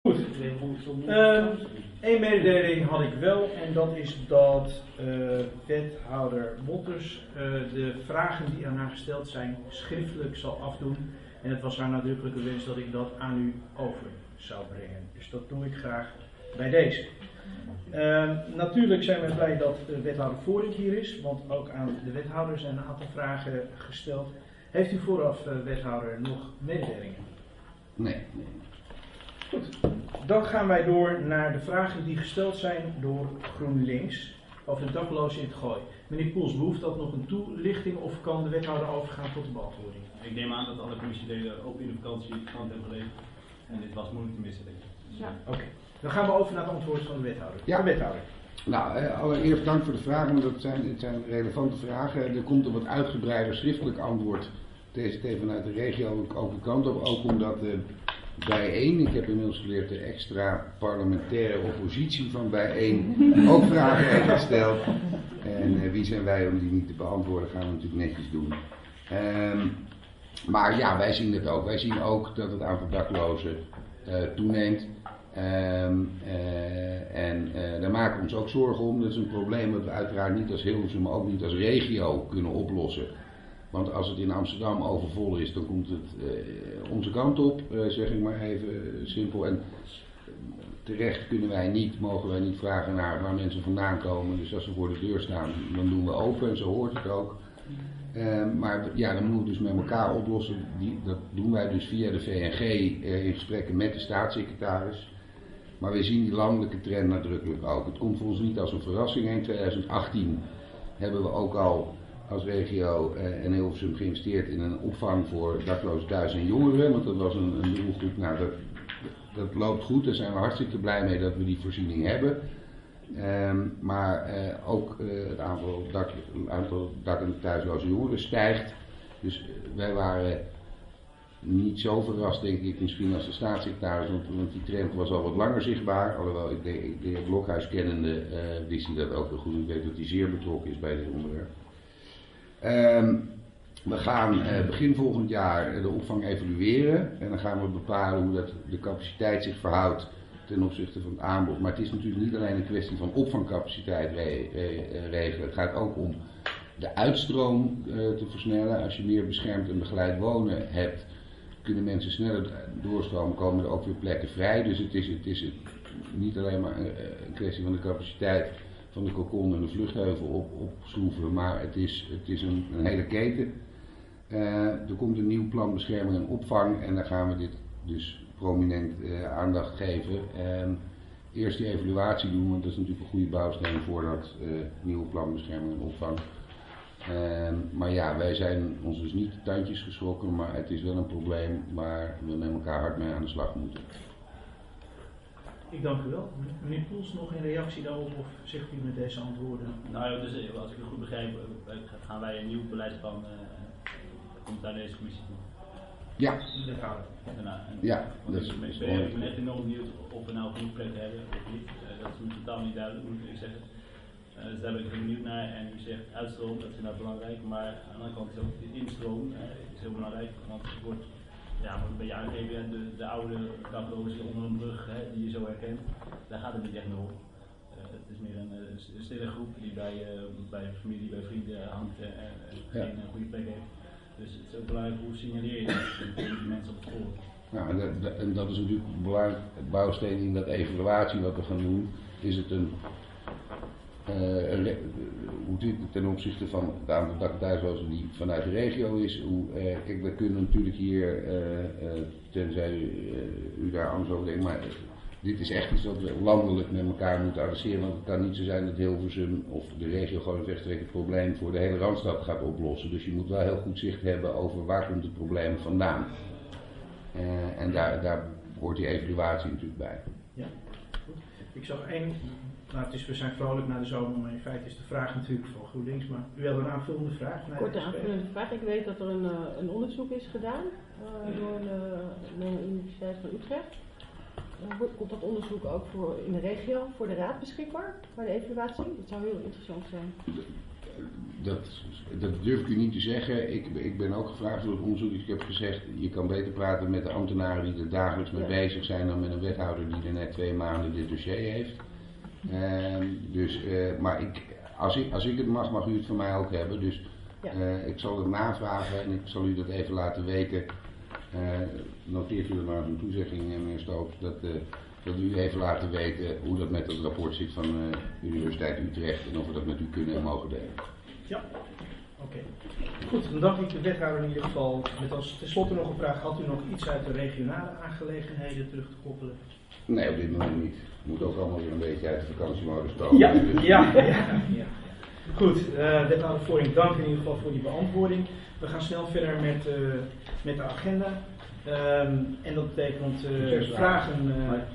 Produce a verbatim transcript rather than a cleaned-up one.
Goed. Uh, Eén mededeling had ik wel en dat is dat uh, wethouder Wolters uh, de vragen die aan haar gesteld zijn schriftelijk zal afdoen. En het was haar nadrukkelijke wens dat ik dat aan u over zou brengen. Dus dat doe ik graag bij deze. Uh, natuurlijk zijn we blij dat de wethouder Voorink hier is, want ook aan de wethouder zijn een aantal vragen gesteld. Heeft u vooraf, uh, wethouder, nog mededelingen? Nee. nee. Goed, dan gaan wij door naar de vragen die gesteld zijn door GroenLinks over de daklozen in het Gooi. Meneer Poels, behoeft dat nog een toelichting of kan de wethouder overgaan tot de beantwoording? Ik neem aan dat alle commissieleden ook in de vakantie het krant hebben gelezen en dit was moeilijk te missen, denk ik. Ja. Oké, okay. Dan gaan we over naar het antwoord van de wethouder. Ja. De wethouder. Nou, allereerst dank voor de vragen, maar dat zijn, het zijn relevante vragen. Er komt een wat uitgebreider schriftelijk antwoord T C T vanuit de regio ook de kant op, ook omdat de bijeen, ik heb inmiddels geleerd de extra parlementaire oppositie van bijeen ook vragen heeft gesteld. En uh, wie zijn wij om die niet te beantwoorden, gaan we natuurlijk netjes doen. Um, maar ja, wij zien het ook. Wij zien ook dat het aantal daklozen uh, toeneemt. Um, uh, en uh, daar maken we ons ook zorgen om. Dat is een probleem dat we uiteraard niet als Hilversum, maar ook niet als regio kunnen oplossen. Want als het in Amsterdam overvol is, dan komt het uh, onze kant op, uh, zeg ik maar even uh, simpel. En terecht kunnen wij niet, mogen wij niet vragen naar waar mensen vandaan komen. Dus als ze voor de deur staan, dan doen we open en zo hoort het ook. Uh, maar ja, dan moeten we dus met elkaar oplossen. Die, dat doen wij dus via de V N G uh, in gesprekken met de staatssecretaris. Maar we zien die landelijke trend nadrukkelijk ook. Het komt voor ons niet als een verrassing. In twintig achttien hebben we ook al als regio uh, en Hilversum geïnvesteerd in een opvang voor daklozen thuis en jongeren. Want dat was een, een doelgroep, nou dat, dat loopt goed. Daar zijn we hartstikke blij mee dat we die voorziening hebben. Um, maar uh, ook uh, het aantal, dak, aantal dak- en thuisloze jongeren stijgt. Dus uh, wij waren niet zo verrast, denk ik, misschien als de staatssecretaris, want, want die trend was al wat langer zichtbaar. Alhoewel ik de, de heer Blokhuis kennende uh, wist hij dat ook heel goed. Ik weet dat hij zeer betrokken is bij dit onderwerp. Um, we gaan uh, begin volgend jaar de opvang evalueren en dan gaan we bepalen hoe dat de capaciteit zich verhoudt ten opzichte van het aanbod. Maar het is natuurlijk niet alleen een kwestie van opvangcapaciteit re re regelen. Het gaat ook om de uitstroom uh, te versnellen. Als je meer beschermd en begeleid wonen hebt, kunnen mensen sneller doorstromen, komen er ook weer plekken vrij. Dus het is, het is het, niet alleen maar een, een kwestie van de capaciteit van de Cocon en de vluchtheuvel op, opschroeven, maar het is, het is een, een hele keten. Uh, er komt een nieuw plan bescherming en opvang en dan gaan we dit dus prominent uh, aandacht geven. Uh, eerst die evaluatie doen, want dat is natuurlijk een goede bouwsteen voor dat uh, nieuwe plan bescherming en opvang. Uh, maar ja, wij zijn ons dus niet de tandjes geschrokken, maar het is wel een probleem waar we met elkaar hard mee aan de slag moeten. Ik dank u wel. Meneer Poels, nog een reactie daarop of zegt u met deze antwoorden? Nou, dus, als ik het goed begrijp, gaan wij een nieuw beleidsplan, uh, komt naar deze commissie toe. Ja. Daarna, en, ja, dat is ik, ben, ik ben echt enorm benieuwd of we nou genoeg plekken hebben of niet. Uh, dat is me totaal niet duidelijk, moet ik zeggen. Uh, dus daar ben ik benieuwd naar en u zegt uitstroom, dat is inderdaad belangrijk, maar aan de andere kant is ook de instroom uh, is heel belangrijk, want het wordt, ja, moet een beetje aangeven, ja, de, de oude daklozen onder een brug hè, die je zo herkent, daar gaat het niet echt meer om. Uh, het is meer een, een stille groep die bij, uh, bij familie, bij vrienden hangt en uh, geen ja. goede plek heeft. Dus het is ook belangrijk hoe signaleer je dat die mensen op het spoor. Nou, en dat, en dat is natuurlijk een belangrijk bouwsteen in dat evaluatie wat we gaan doen. Is het een, uh, een hoe zit het ten opzichte van het aantal dak- en thuislozen die vanuit de regio is. Hoe, uh, kijk, we kunnen natuurlijk hier, uh, uh, tenzij u, uh, u daar anders over denkt, maar uh, dit is echt iets wat we landelijk met elkaar moeten adresseren. Want het kan niet zo zijn dat Hilversum of de regio gewoon een verstrekkend probleem voor de hele Randstad gaat oplossen. Dus je moet wel heel goed zicht hebben over waar komt het probleem vandaan. Uh, en daar, daar hoort die evaluatie natuurlijk bij. Ja, goed. Ik zag één, nou het is, we zijn vrolijk na de zomer, maar in feite is de vraag natuurlijk van GroenLinks, maar u had een aanvullende vraag? Korte aanvullende vraag. Ik weet dat er een, uh, een onderzoek is gedaan uh, door de, de Universiteit van Utrecht. Uh, komt dat onderzoek ook voor in de regio voor de raad beschikbaar, bij de evaluatie? Dat zou heel interessant zijn. Dat, dat durf ik u niet te zeggen. Ik, ik ben ook gevraagd door het onderzoek. Dus ik heb gezegd, je kan beter praten met de ambtenaren die er dagelijks mee Ja. bezig zijn dan met een wethouder die er net twee maanden dit dossier heeft. Uh, dus, uh, maar ik, als, ik, als ik het mag, mag u het van mij ook hebben. Dus Ja. uh, ik zal het navragen en ik zal u dat even laten weten. Uh, noteert u er maar een toezegging, meneer Stoops, dat, uh, dat u even laten weten hoe dat met het rapport zit van de uh, Universiteit Utrecht en of we dat met u kunnen en mogen delen. Ja, oké. Okay. Goed, dan dank ik de wethouder in ieder geval. Met als tenslotte nog een vraag, had u nog iets uit de regionale aangelegenheden terug te koppelen? Nee, op dit moment niet. Het moet ook allemaal weer een beetje uit de vakantiemodus komen. Ja, dus ja, ja, ja. Goed, uh, wethouder Voering, dank in ieder geval voor die beantwoording. We gaan snel verder met, uh, met de agenda. Um, en dat betekent uh, vragen... Uh,